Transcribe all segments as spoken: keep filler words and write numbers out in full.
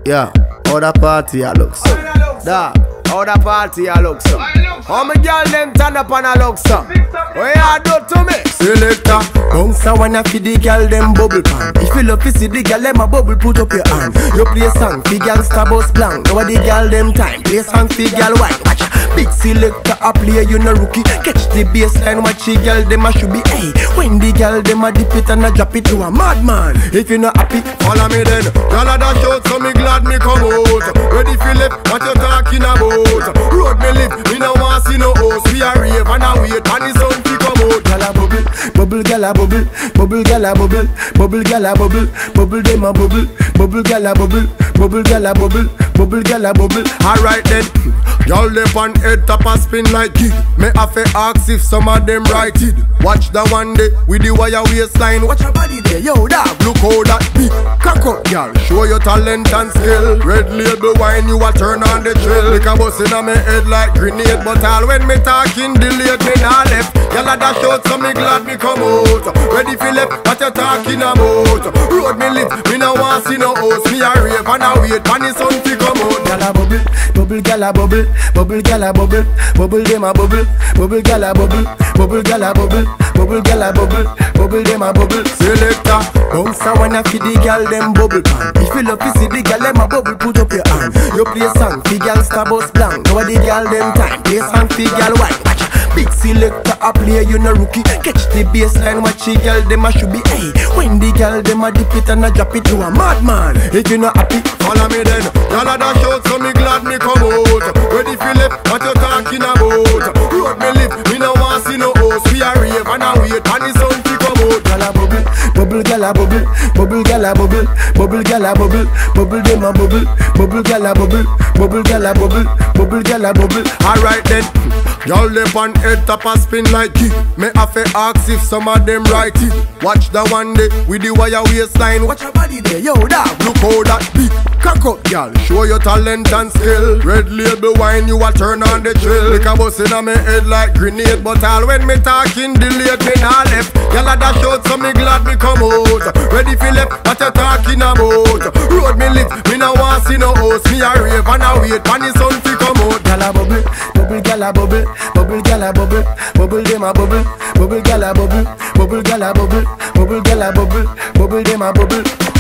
Yeah, how the party a looks. Da, how the party a looks. How me girl them turn up and a looks. What you do to me? Selector, bounce a wanna feed the girl them bubble pan. If you love to see the girl them a bubble, put up your hand. You play song, fi gangsta boss blank. Now the girl them time, play song fi girl white. Watch a big selector a play, you no rookie. Catch the baseline, watch the girl them a should be. Hey, when the girl them a dip it and a drop it to a madman. If you not happy, follow me then. Girl a dash out, so me glad me come out. Ready Philip, what you talking about? Road me live, me no want see no host. We a rave and a wait, and the sun fi come out. Girl a bubble, bubble girl a bubble, bubble girl a bubble, bubble girl a bubble, bubble dem a bubble, bubble girl a bubble, bubble girl a bubble, bubble girl a bubble. Alright then. Y'all left on head top a spin like kid. Me have to ask if some of them right it. Watch the one day with the wire waistline. Watch your body there, yo dog. Look how that big cock up, y'all. Show your talent and skill. Red label wine, you a turn on the drill. Like a bus in my head like grenade. But all when me talking delayed, me nah left. Y'all a dash out, so me glad me come out. Ready for left, what you talking about? Road me live, me no want see no host. Me a rave and a wait, and the sun fi come out. Y'all a bubble, bubble gyal a bubble. Bubble gyal a bubble, bubble dem a bubble, bubble gyal a bubble, bubble gyal a bubble, bubble gyal a bubble, bubble dem a bubble. Selector, bounce a wanna feed the gyal them bubble pan. If you love to see the gyal them a bubble, put up your hand. You play song, fi gangsta boss blank. Now the gyal them time, play song fi gyal white. Watch a big selector a play, you no rookie. Catch the baseline, watch the gyal them a should be. Hey, when the gyal them a dip it and a drop it to a madman. If you not happy, follow me then. Gyal a dash out, so me glad me come out. Ready Philip, what you talking about? Road me live, me no want see no host. We a rave and a wait, and the sun fi come out. Gyal a bubble, bubble gyal a bubble, bubble gyal a bubble, bubble gyal a bubble, bubble dem a bubble, bubble gyal a bubble, bubble gyal a bubble, bubble gyal a bubble. Alright then. Y'all left on head top a spin like kid. Me have to ask if some of them right it. Watch the one day with the wire waistline. Watch your body there, yo dog. Look how that big cock up, y'all. Show your talent and skill. Red label wine, you a turn on the drill. Like a bus in my head like grenade. But all when me talking delayed, me nah left. Y'all a dash out, so me glad me come out. Ready for left, what you talking about? Road me live, me no want see no host. Me a rave and a wait, and the sun fi come out. Y'all a bubble, bubble gyal a bubble, bubble gyal a bubble, bubble dem a bubble, bubble gyal a bubble, bubble gyal a bubble, bubble gyal a bubble, bubble dem a bubble.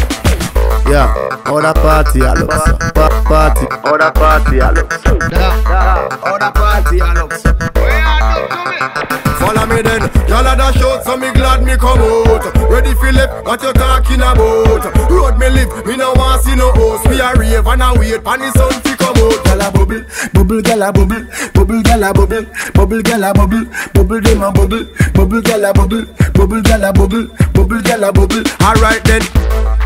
Yeah, how the party a looks. Pa party, how the party a looks. Da, how the party a looks. Follow me then, y'all a dash out, so me glad me come out. Ready Philip, what you talking about? Road me live, me no want see no host. We a rave and a wait, and the sun fi come out. Gyal a bubble, bubble gyal a bubble, bubble gyal a bubble, bubble gyal a bubble, bubble dem a bubble, bubble gyal a bubble, bubble gyal a bubble, bubble gyal a bubble. Alright then.